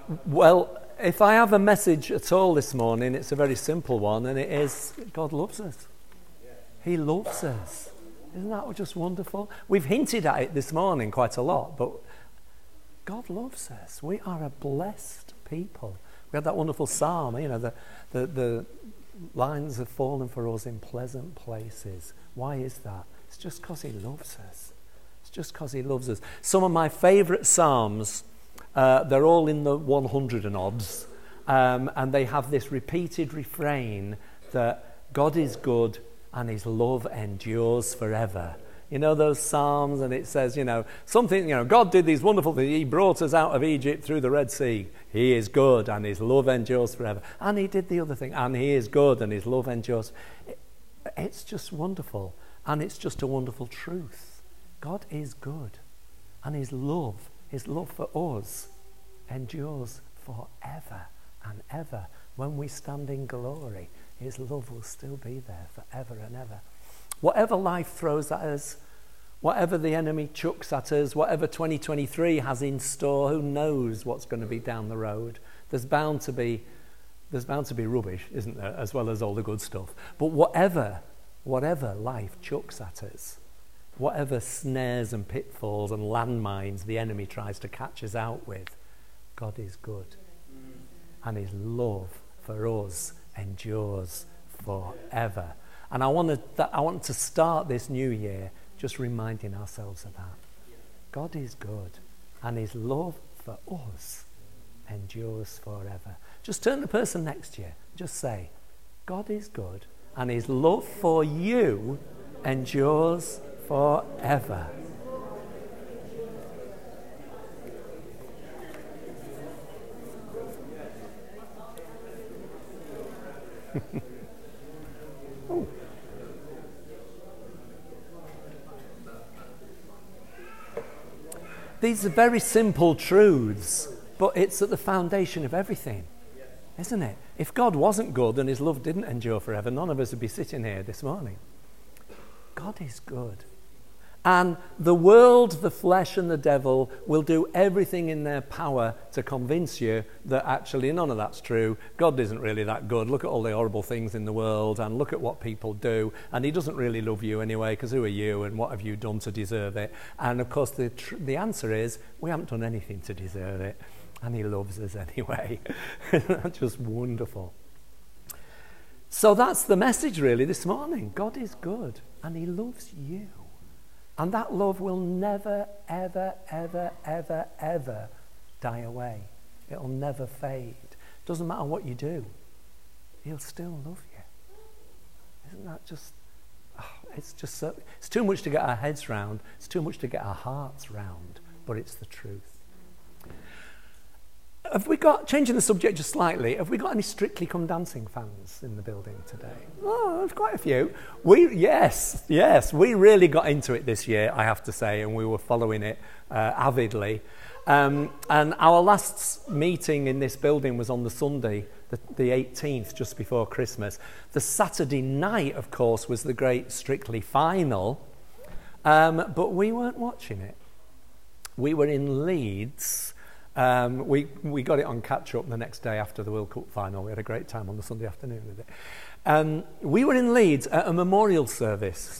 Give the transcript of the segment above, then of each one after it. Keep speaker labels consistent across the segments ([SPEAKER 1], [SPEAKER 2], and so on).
[SPEAKER 1] Well, if I have a message at all this morning, it's a very simple one, and it is God loves us. He loves us. Isn't that just wonderful? We've hinted at it this morning quite a lot, but God loves us. We are a blessed people. We had that wonderful psalm, you know, the lines have fallen for us in pleasant places. Why is that? It's just because he loves us. It's just because he loves us. Some of my favourite psalms, they're all in the 100 and odds, and they have this repeated refrain that God is good and his love endures forever. You know those psalms, and it says, something, God did these wonderful things. He brought us out of Egypt through the Red Sea. He is good and his love endures forever. And he did the other thing, and he is good and his love endures. It's just wonderful, and it's just a wonderful truth. God is good, and his love for us endures forever and ever. When we stand in glory, his love will still be there forever and ever. Whatever life throws at us, whatever the enemy chucks at us, whatever 2023 has in store, who knows what's going to be down the road? There's bound to be rubbish, isn't there, as well as all the good stuff. But whatever life chucks at us, whatever snares and pitfalls and landmines the enemy tries to catch us out with, God is good. And his love for us endures forever. And I want to start this new year just reminding ourselves of that. God is good, and his love for us endures forever. Just turn to the person next to you. Just say, God is good, and his love for you endures forever. Oh. These are very simple truths, but it's at the foundation of everything, isn't it? If God wasn't good and his love didn't endure forever, none of us would be sitting here this morning. God is good. And the world, the flesh, and the devil will do everything in their power to convince you that actually none of that's true. God isn't really that good. Look at all the horrible things in the world, and look at what people do. And he doesn't really love you anyway, because who are you and what have you done to deserve it? And of course, the answer is we haven't done anything to deserve it. And he loves us anyway. That's just wonderful. So that's the message really this morning. God is good, and he loves you. And that love will never, ever, ever, ever, ever die away. It'll never fade. Doesn't matter what you do. He'll still love you. Isn't that just... it's just so... It's too much to get our heads round. It's too much to get our hearts round. But it's the truth. Have we got, changing the subject just slightly, have we got any Strictly Come Dancing fans in the building today? Oh, there's quite a few. Yes, we really got into it this year, I have to say, and we were following it avidly. And our last meeting in this building was on the Sunday, the 18th, just before Christmas. The Saturday night, of course, was the great Strictly final, but we weren't watching it. We were in Leeds. We got it on catch-up the next day after the World Cup final. We had a great time on the Sunday afternoon with it. We were in Leeds at a memorial service.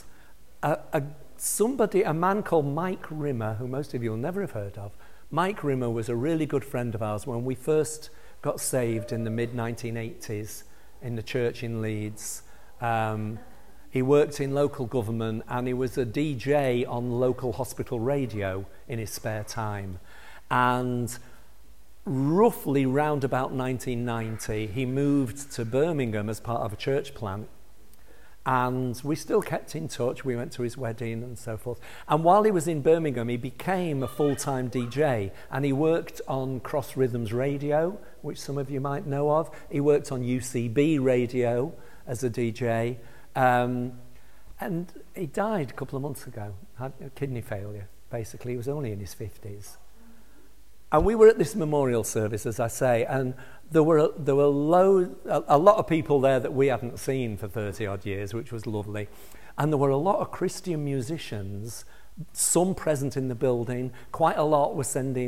[SPEAKER 1] A man called Mike Rimmer, who most of you will never have heard of. Mike Rimmer was a really good friend of ours when we first got saved in the mid-1980s in the church in Leeds. He worked in local government, and he was a DJ on local hospital radio in his spare time. And roughly round about 1990, he moved to Birmingham as part of a church plant. And we still kept in touch. We went to his wedding and so forth. And while he was in Birmingham, he became a full-time DJ. And he worked on Cross Rhythms Radio, which some of you might know of. He worked on UCB Radio as a DJ. And he died a couple of months ago. Had kidney failure, basically. He was only in his 50s. And we were at this memorial service, as I say, and there were a lot of people there that we hadn't seen for 30-odd years, which was lovely. And there were a lot of Christian musicians, some present in the building. Quite a lot were sending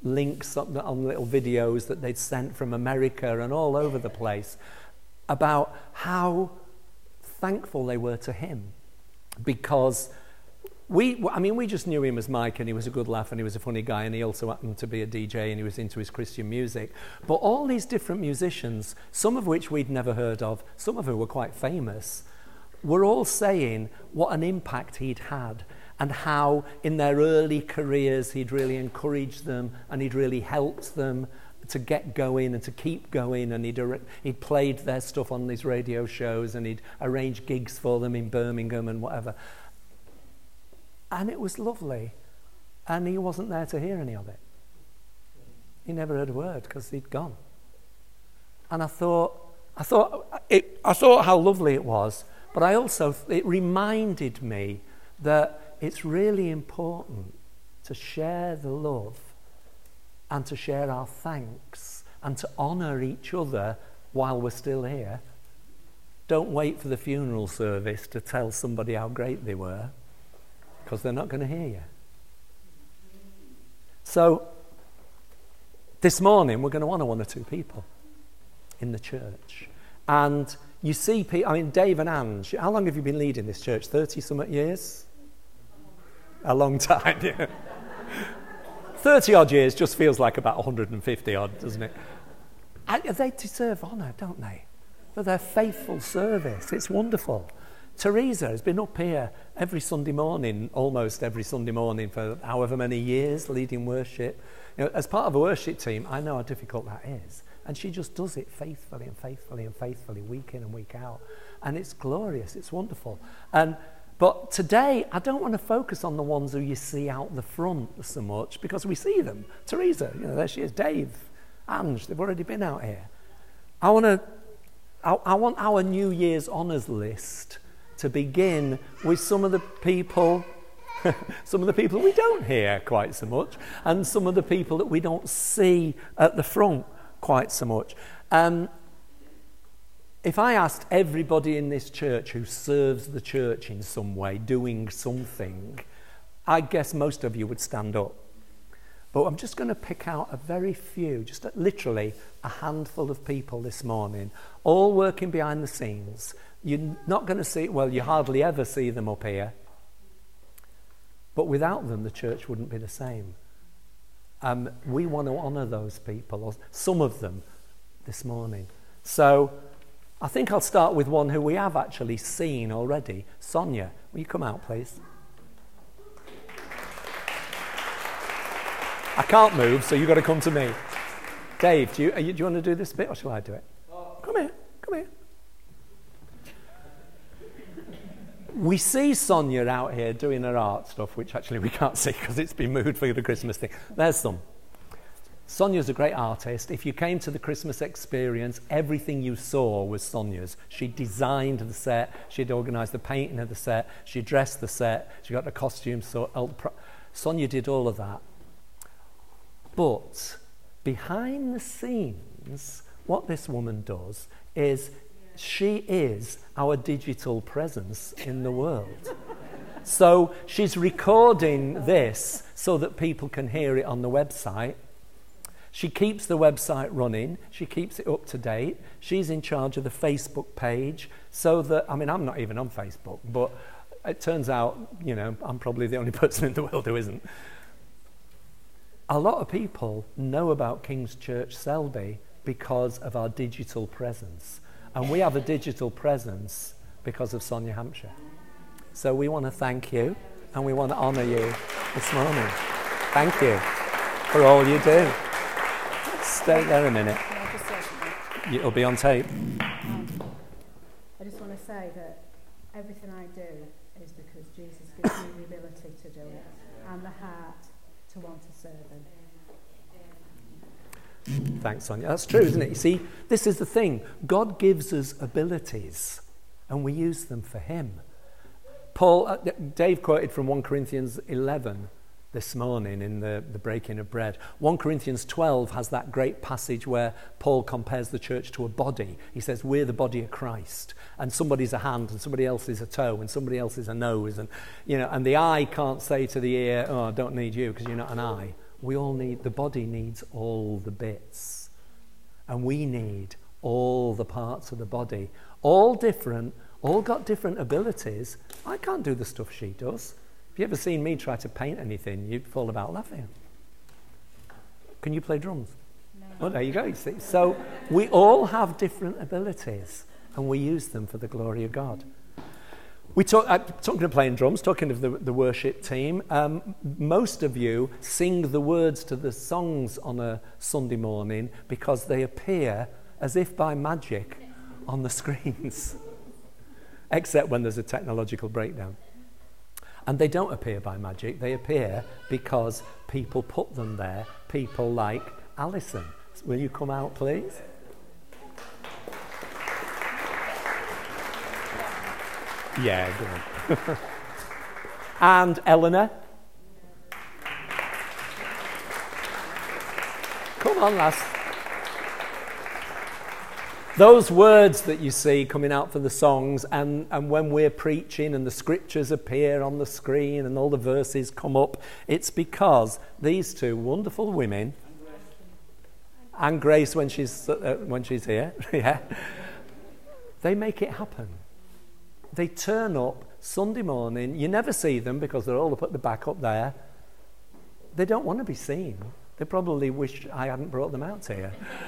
[SPEAKER 1] links on little videos that they'd sent from America and all over the place about how thankful they were to him, because we just knew him as Mike, and he was a good laugh and he was a funny guy, and he also happened to be a DJ and he was into his Christian music. But all these different musicians, some of which we'd never heard of, some of who were quite famous, were all saying what an impact he'd had, and how in their early careers he'd really encouraged them and he'd really helped them to get going and to keep going, and he'd played their stuff on these radio shows, and he'd arranged gigs for them in Birmingham and whatever. And it was lovely, and he wasn't there to hear any of it. He never heard a word because he'd gone. And I thought how lovely it was, but it reminded me that it's really important to share the love and to share our thanks and to honour each other while we're still here. Don't wait for the funeral service to tell somebody how great they were, because they're not going to hear you. So this morning we're going to honour one or two people in the church. And you see people, Dave and Ange, how long have you been leading this church? 30-something years? A long time, yeah. 30-odd years just feels like about 150-odd, doesn't it? They deserve honour, don't they? For their faithful service. It's wonderful. Teresa has been up here every Sunday morning, almost every Sunday morning for however many years, leading worship. As part of a worship team, I know how difficult that is. And she just does it faithfully and faithfully and faithfully, week in and week out. And it's glorious, it's wonderful. But today, I don't want to focus on the ones who you see out the front so much, because we see them. Teresa, there she is. Dave, Ange, they've already been out here. I want our New Year's honours list to begin with some of the people we don't hear quite so much, and some of the people that we don't see at the front quite so much. If I asked everybody in this church who serves the church in some way, doing something, I guess most of you would stand up. But I'm just going to pick out a very few, just literally a handful of people this morning, all working behind the scenes. You're not going to see, you hardly ever see them up here. But without them, the church wouldn't be the same. We want to honour those people, or some of them, this morning. So I think I'll start with one who we have actually seen already. Sonia, will you come out, please? I can't move, so you've got to come to me. Dave, do you want to do this bit, or shall I do it? Come here. We see Sonia out here doing her art stuff, which actually we can't see because it's been moved for the Christmas thing. There's some. Sonia's a great artist. If you came to the Christmas experience, everything you saw was Sonia's. She designed the set. She'd organised the painting of the set. She dressed the set. She got the costumes. Sonia did all of that. But behind the scenes, what this woman does is she is our digital presence in the world. So she's recording this so that people can hear it on the website. She keeps the website running. She keeps it up to date. She's in charge of the Facebook page so that, I'm not even on Facebook, but it turns out, I'm probably the only person in the world who isn't. A lot of people know about King's Church Selby because of our digital presence. And we have a digital presence because of Sonia Hampshire. So we want to thank you and we want to honour you this morning. Thank you for all you do. Stay there a minute. It'll be on tape.
[SPEAKER 2] I just want to say that everything I do is because Jesus gives me the ability to do it and the heart to want to serve him.
[SPEAKER 1] Thanks, Sonia. That's true, isn't it? You see, this is the thing. God gives us abilities, and we use them for him. Dave quoted from 1 Corinthians 11 this morning in the breaking of bread. 1 Corinthians 12 has that great passage where Paul compares the church to a body. He says, we're the body of Christ, and somebody's a hand, and somebody else is a toe, and somebody else is a nose, and the eye can't say to the ear, oh, I don't need you because you're not an eye. the body needs all the bits. And we need all the parts of the body. All different, all got different abilities. I can't do the stuff she does. Have you ever seen me try to paint anything? You'd fall about laughing. Can you play drums? No. Well, there you go. You see. So we all have different abilities, and we use them for the glory of God. Talking of playing drums, talking of the worship team, most of you sing the words to the songs on a Sunday morning because they appear as if by magic on the screens, except when there's a technological breakdown. And they don't appear by magic, they appear because people put them there, people like Alison. Will you come out, please? Yeah, good. And Eleanor. Come on, lass. Those words that you see coming out for the songs, and when we're preaching and the scriptures appear on the screen and all the verses come up, it's because these two wonderful women, and Grace when she's here, yeah, they make it happen. They turn up Sunday morning. You never see them because they're all up at the back up there. They don't want to be seen. They probably wish I hadn't brought them out here.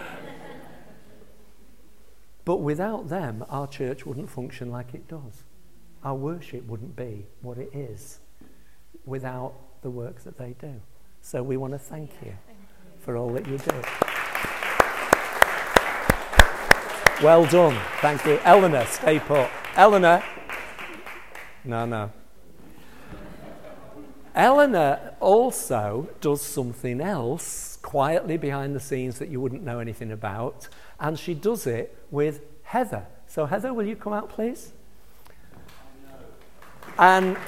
[SPEAKER 1] But without them, our church wouldn't function like it does. Our worship wouldn't be what it is without the work that they do. So we want to thank you for all that you do. Well done. Thank you. Eleanor, stay put. Eleanor. No. Eleanor also does something else quietly behind the scenes that you wouldn't know anything about, and she does it with Heather. So Heather, will you come out, please? And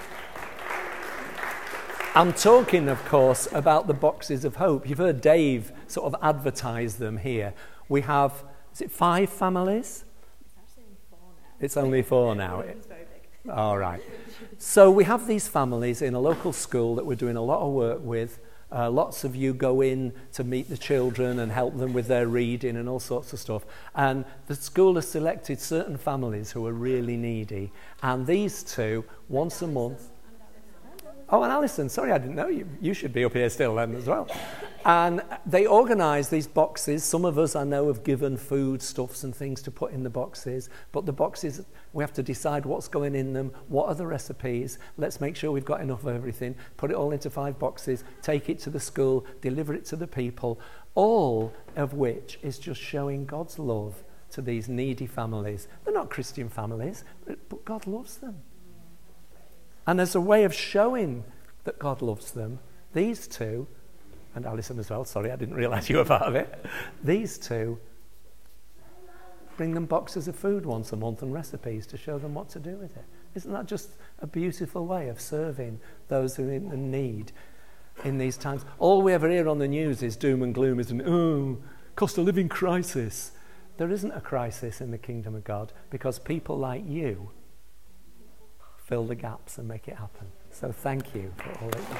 [SPEAKER 1] I'm talking, of course, about the boxes of hope. You've heard Dave sort of advertise them here. We have, is it 5 families? It's only 4 now. It's very big. All right. So we have these families in a local school that we're doing a lot of work with. Lots of you go in to meet the children and help them with their reading and all sorts of stuff. And the school has selected certain families who are really needy. And these two, once a month... Oh, and Alison, sorry, I didn't know you. You should be up here still then as well. And they organise these boxes. Some of us, I know, have given food stuffs and things to put in the boxes. But the boxes, we have to decide what's going in them, what are the recipes. Let's make sure we've got enough of everything. Put it all into 5 boxes, take it to the school, deliver it to the people. All of which is just showing God's love to these needy families. They're not Christian families, but God loves them. And as a way of showing that God loves them, these two, and Alison as well, sorry, I didn't realise you were part of it, these two bring them boxes of food once a month and recipes to show them what to do with it. Isn't that just a beautiful way of serving those who are in need in these times? All we ever hear on the news is doom and gloom, isn't cost of living crisis. There isn't a crisis in the kingdom of God because people like you fill the gaps and make it happen. So thank you for all that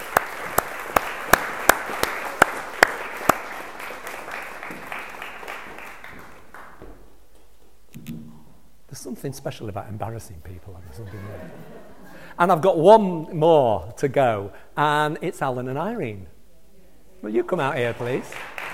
[SPEAKER 1] you do. There's something special about embarrassing people on Sunday morning. And I've got one more to go, and it's Alan and Irene. Will you come out here, please?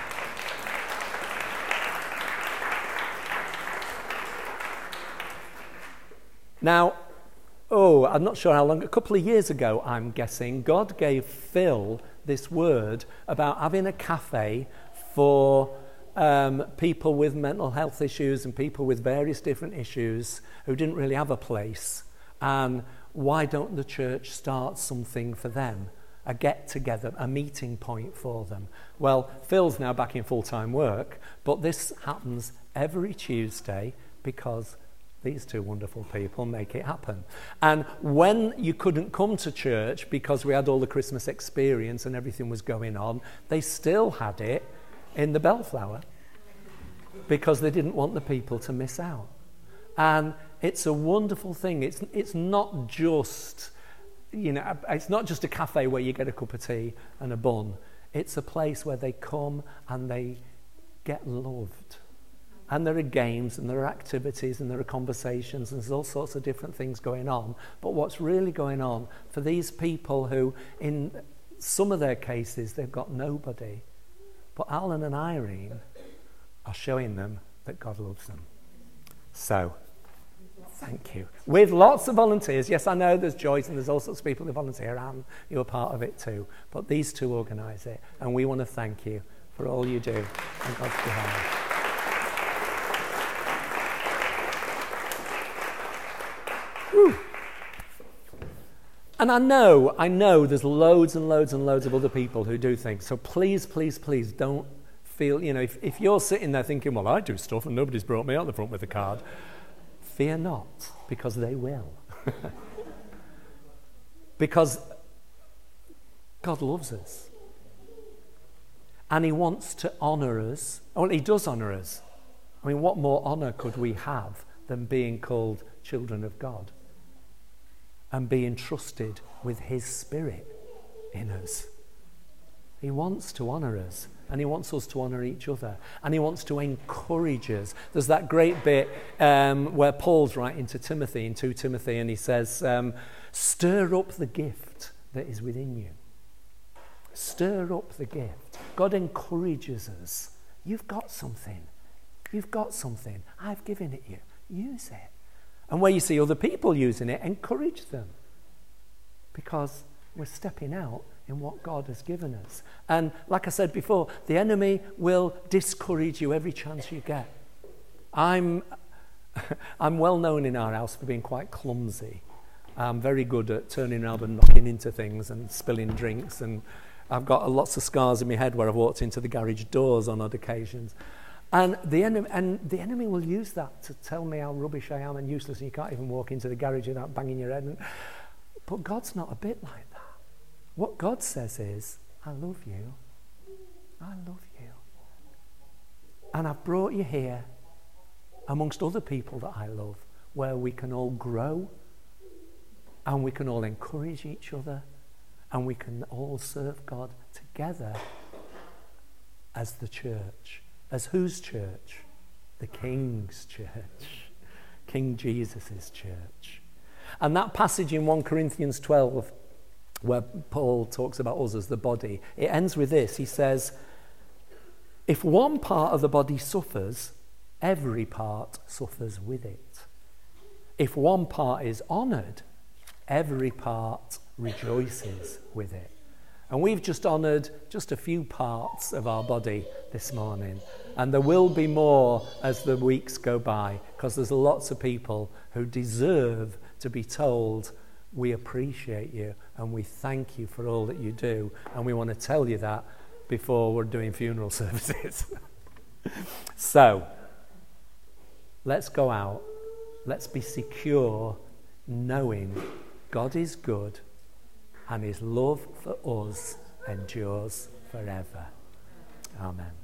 [SPEAKER 1] Now, I'm not sure how long, a couple of years ago, I'm guessing, God gave Phil this word about having a cafe for people with mental health issues and people with various different issues who didn't really have a place. And why don't the church start something for them? A get-together, a meeting point for them. Well, Phil's now back in full-time work, but this happens every Tuesday because these two wonderful people make it happen. And when you couldn't come to church because we had all the Christmas experience and everything was going on, they still had it in the Bellflower because they didn't want the people to miss out. And it's a wonderful thing. It's not just, it's not just a cafe where you get a cup of tea and a bun. It's a place where they come and they get loved. And there are games and there are activities and there are conversations and there's all sorts of different things going on. But what's really going on for these people who, in some of their cases, they've got nobody, but Alan and Irene are showing them that God loves them. So, thank you. With lots of volunteers. Yes, I know there's Joyce and there's all sorts of people who volunteer, and you're part of it too. But these two organise it, and we want to thank you for all you do on God's behalf. Woo. And I know there's loads and loads and loads of other people who do things. So please, please, please don't feel, if you're sitting there thinking, well, I do stuff and nobody's brought me out the front with a card, fear not, because they will. Because God loves us. And he wants to honour us. Well, he does honour us. I mean, what more honour could we have than being called children of God? And being trusted with his Spirit in us. He wants to honour us. And he wants us to honour each other. And he wants to encourage us. There's that great bit where Paul's writing to Timothy in 2 Timothy, and he says, stir up the gift that is within you. Stir up the gift. God encourages us. You've got something. You've got something. I've given it you. Use it. And where you see other people using it, encourage them. Because we're stepping out in what God has given us. And like I said before, the enemy will discourage you every chance you get. I'm well known in our house for being quite clumsy. I'm very good at turning around and knocking into things and spilling drinks. And I've got lots of scars in my head where I've walked into the garage doors on odd occasions. And the enemy will use that to tell me how rubbish I am and useless, and you can't even walk into the garage without banging your head. But God's not a bit like that. What God says is, I love you. I love you. And I've brought you here amongst other people that I love, where we can all grow and we can all encourage each other and we can all serve God together as the church. As whose church? The King's church. King Jesus' church. And that passage in 1 Corinthians 12, where Paul talks about us as the body, it ends with this. He says, if one part of the body suffers, every part suffers with it. If one part is honoured, every part rejoices with it. And we've just honoured just a few parts of our body this morning. And there will be more as the weeks go by, because there's lots of people who deserve to be told, we appreciate you and we thank you for all that you do. And we want to tell you that before we're doing funeral services. So, let's go out. Let's be secure, knowing God is good and his love for us endures forever. Amen.